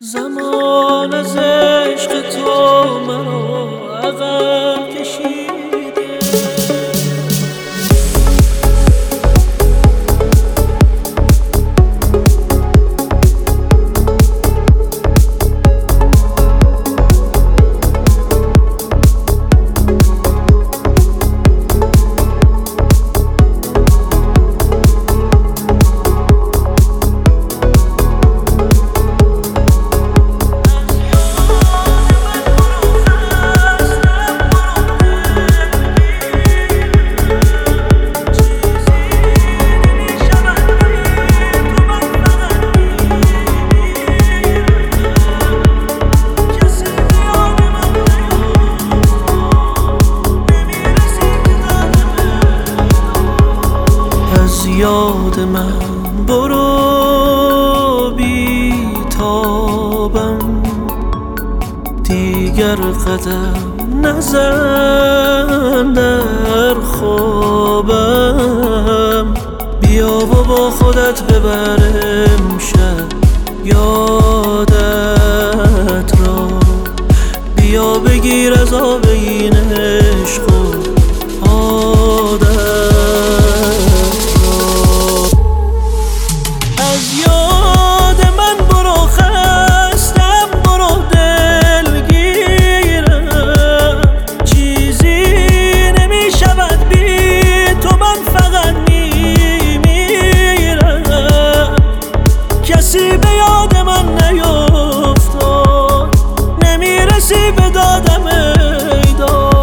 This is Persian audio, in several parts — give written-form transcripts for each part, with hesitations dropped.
زمان از عشق تو منو عقب کشیده. یاد من برو بی تابم، دیگر قدم نزن در خوابم. بیا و با خودت ببرم شب یادت را، بیا بگیر از آب این عشق و عادت. کسی به یاد من نیفتاد، نمیرسی به دادم ایداد.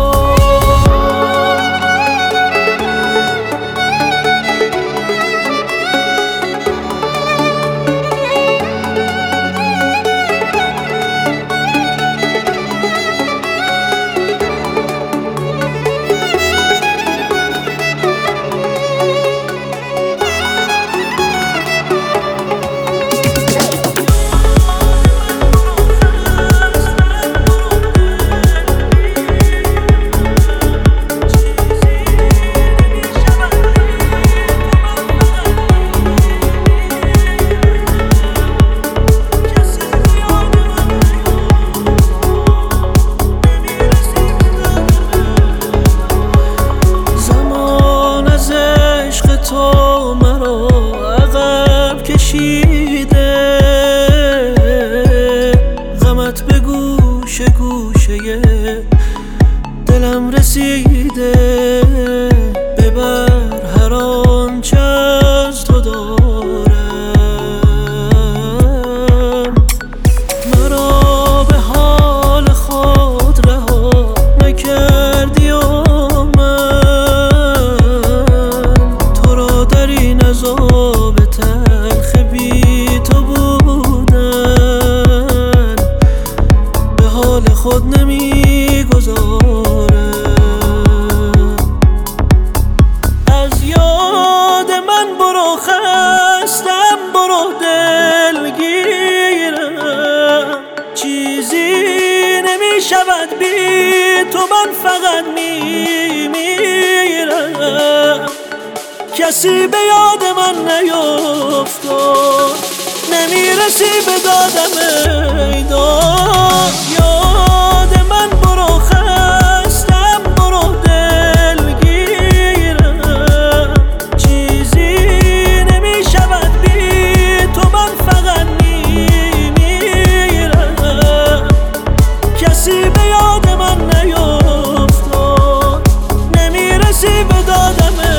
تو مرا عقب کشیده، غمت به گوشه گوشه دلم رسیده. ببر هر آنچه از تو دارم، مرا به حال خود رها نکردی و عذاب تلخ بی تو بودن به حال خود نمیگذارم. از یاد من برو خستم، برو دلگیرم، چیزی نمیشود بی تو، من فقط میمیرم. کسی به یاد من نیفتاد، نمیرسی به دادم ایداد. یاد من برو خستم، برو دلگیرم، چیزی نمیشود بی تو، من فقط میمیرم. کسی به یاد من نیفتاد، نمیرسی به دادم